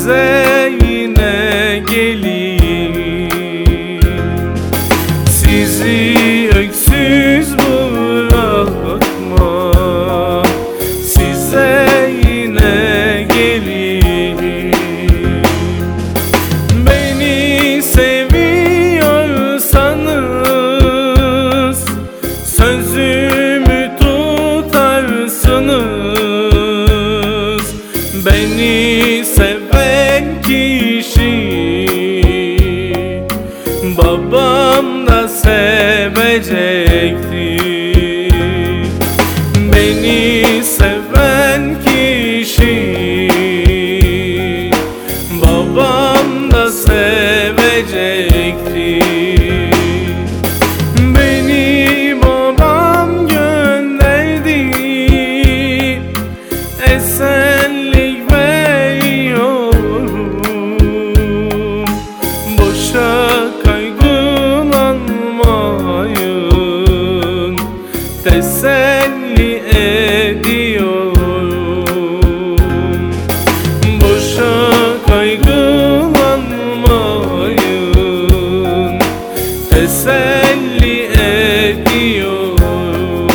size yine geleyim. Sizi öksüz bırakma, size yine geleyim. Beni seviyorsanız sözümü tutarsınız. Beni seven kişi babam da sevecektir. Beni seven kişi babam da sevecektir. Beni babam gönderdi, esenlik veriyorum. Boşa kaygılanmayın, teselli ediyorum. Boşa kaygılanmayın, teselli ediyorum.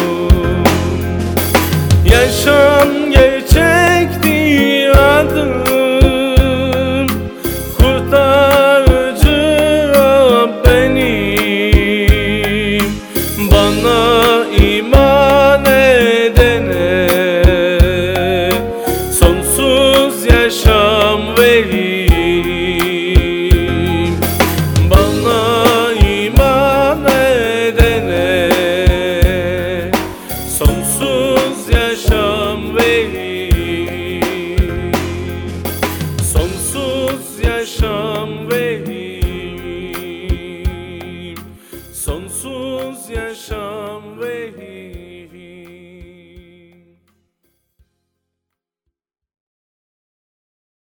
Yaşam gerçektir adım, kurtarıcı benim. Bana iman edene sonsuz yaşam vereyim. Bana iman edene sonsuz yaşam vereyim. Sonsuz yaşam vereyim. Sonsuz yaşam